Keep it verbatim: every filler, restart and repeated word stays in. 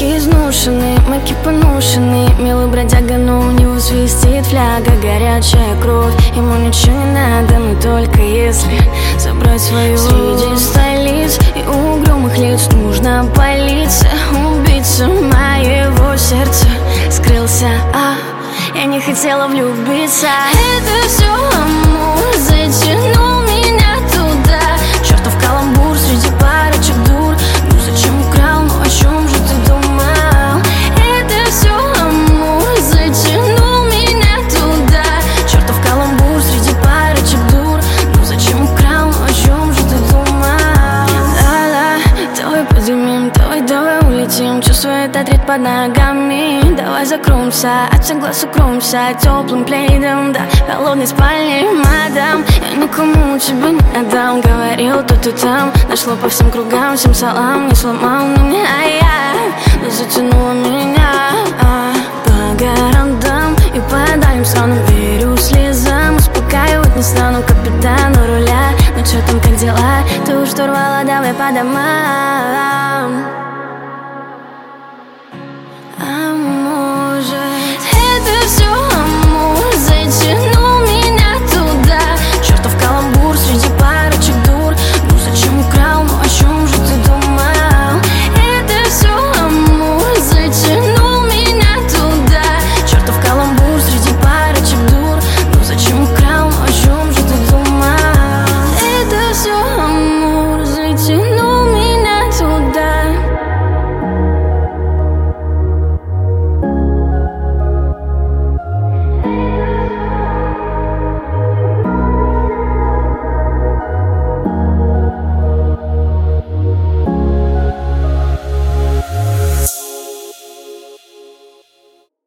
Руки изношены, маки поношены. Милый бродяга, но у него свистит фляга. Горячая кровь, ему ничего не надо, но только если забрать свою. Среди столиц и угрюмых лиц нужна полиция. Убийца моего сердца скрылся, а я не хотела влюбиться. Это все амур затянул меня туда. Чертов каламбур среди парочек дур. Ну зачем украл, ну о чем же ты думал? Это все амур затянул меня туда. Чертов каламбур среди парочек дур. Ну зачем украл, ну о чем же ты думал? Да-да, давай поднимем, давай, давай улетим. Чувствую этот ритм под ногами. Давай закроемся, от всех глаз укроемся теплым плейдом, да, холодной спальней, мадам. Я никому тебя не отдам, говорил тут и там. Нашло по всем кругам, всем салам. Не сломал на меня я, но затянуло меня а, по городам.